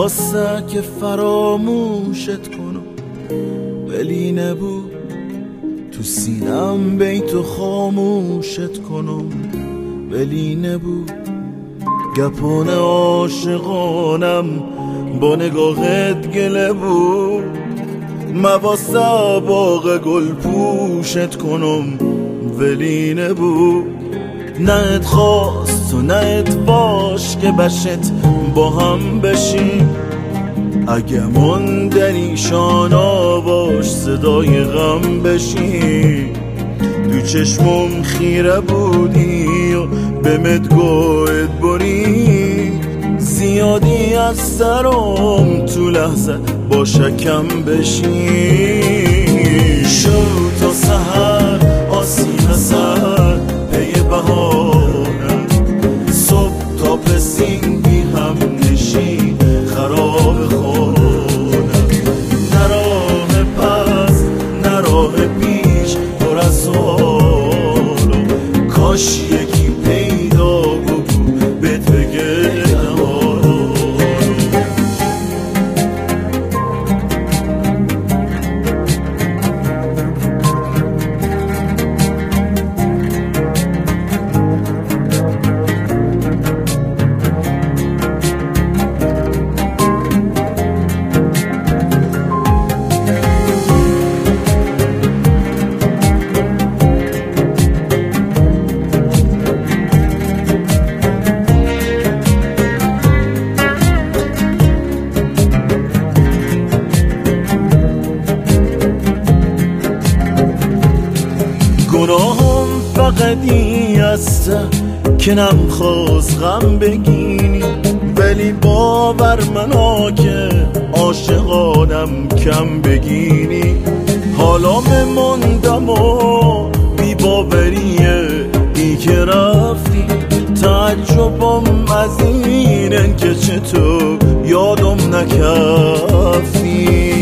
واسه که فراموشت کنم ولی نبود تو سینم بیتو خاموشت کنم ولی نبود گپان عاشقانم با نگاهت گله بود مواسه باغ گل پوشت کنم ولی نبود نه ات خواست و نه ات باش که بشت با هم بشیم اگه مندنی شانا باش صدای غم بشیم تو چشمم خیره بودی و به مدگوت بری زیادی از سرم تو لحظه با شکم بشی شد تا سحر آسین سر پی بهارم صبح تا پسین بی هم نشی خراب خونم نراه پس نراه پیش پر از سوالو کاش یکی پیدا بگو بهت بگه گناهم فقط این است که نمیخواست غم بگینی ولی باور منا که عاشقانم کم بگینی حالا مموندم و بی باوریه ای که رفتی تعجبم از اینن که چطور یادم نکفتی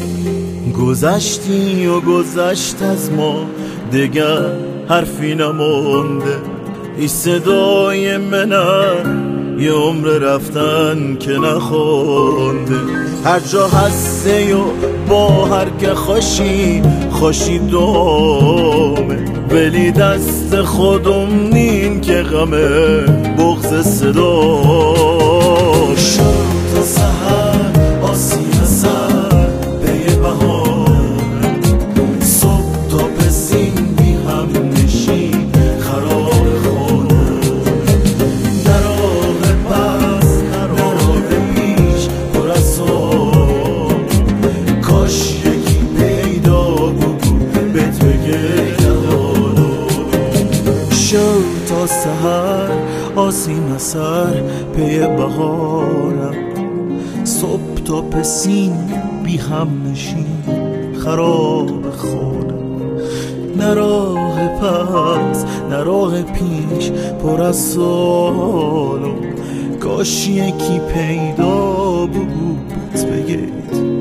گذشتی و گذشت از ما دیگر حرفی نمونده ای صدای منم یه عمر رفتن که نخونده هر جا هسته و با هر که خوشی دومه ولی دست خودم نین که غمه بغض صدا شد تا سحر آسین سر پی بهارم صبح تا پسین بی هم نشی خراب خونم نراه پس نراه پیش پر از سوال کاش یکی پیدا بگو بهت بگه شد تا سحر آسین سر پی بهارم صبح تا پسین بی هم نشین خراب خونم نراه پس نراه پیش پر از سوالم کاش یکی پیدا بود بگید